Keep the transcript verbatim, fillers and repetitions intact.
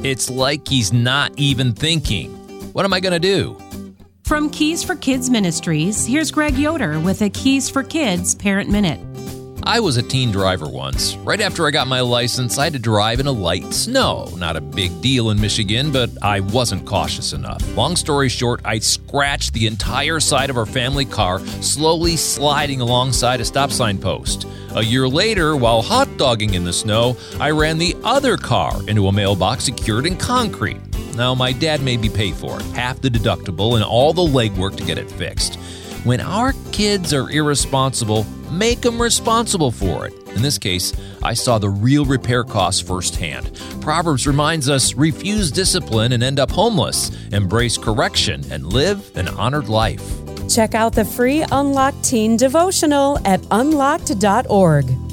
It's like he's not even thinking. What am I going to do? From Keys for Kids Ministries, here's Greg Yoder with a Keys for Kids Parent Minute. I was a teen driver once. Right after I got my license, I had to drive in a light snow. Not a big deal in Michigan, but I wasn't cautious enough. Long story short, I scratched the entire side of our family car, slowly sliding alongside a stop sign post. A year later, while hot dogging in the snow, I ran the other car into a mailbox secured in concrete. Now, my dad made me pay for it, half the deductible and all the legwork to get it fixed. When our kids are irresponsible, make them responsible for it. In this case, I saw the real repair costs firsthand. Proverbs reminds us, refuse discipline and end up homeless. Embrace correction and live an honored life. Check out the free Unlocked Teen Devotional at unlocked dot org.